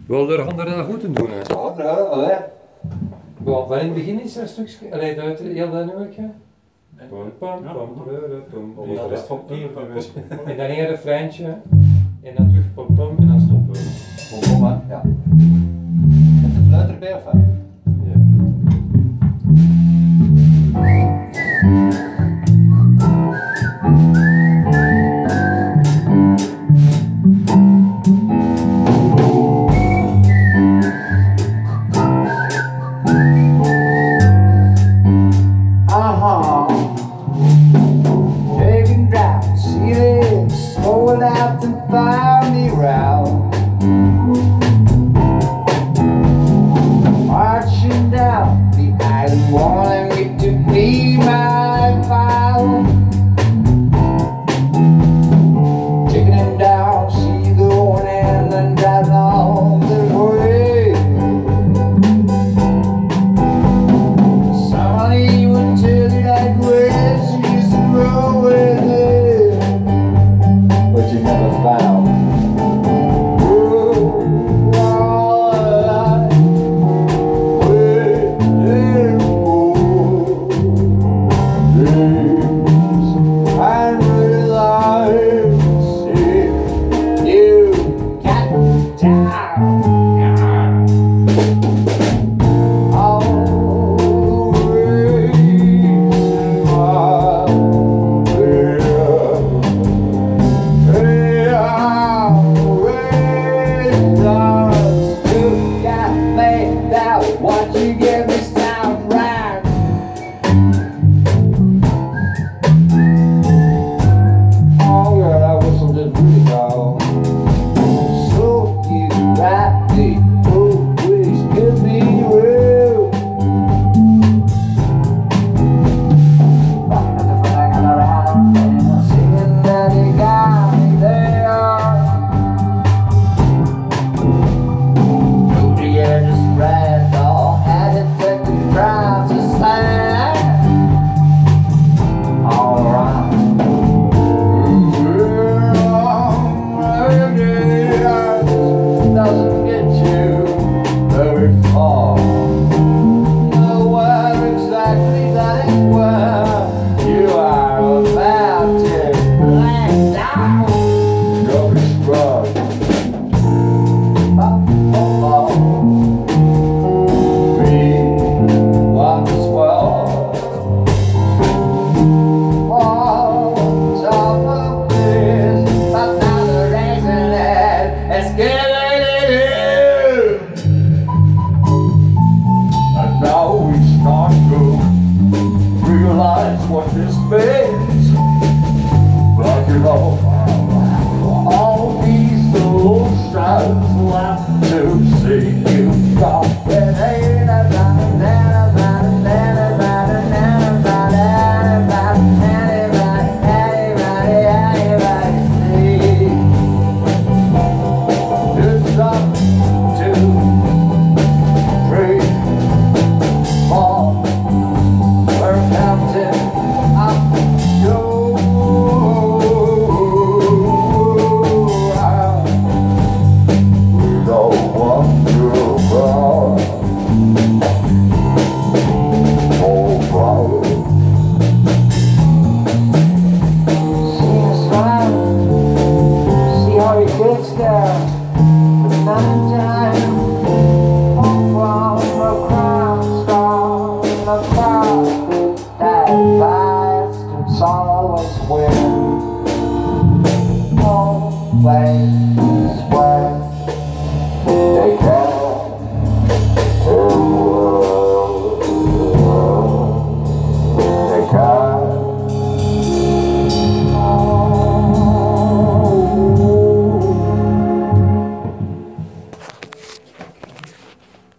Wil er anderen goed in doen? Hè? Ja, allee. Want in het begin is er een stukje, allee, dat heel dat nummertje. Ja, de rest van En dan een refreintje, en dan terug pom pom en dan stoppen we. Kom maar, ja. Met de fluit erbij of wat? Ja. Taking drives, see this, going out to find me round. Marching down the island, wanting me to be my pal. Taking him down, see the one and then driving all the way. Somebody would tell you that where's used to grow with it, but you never found. What you give me sound right. Oh girl, that whistle did pretty well. So you right the always give me real. Singing that you got me there. Moved the edges right. Had it that the drives us sad. Alright. Doesn't get you very far. Nowhere exactly that is where you are about to land down. Rubbish rug. What this means, like you know, all these little strides left to see you go. It ain't about it's up to 3, 4, we're counting. Always win. Always.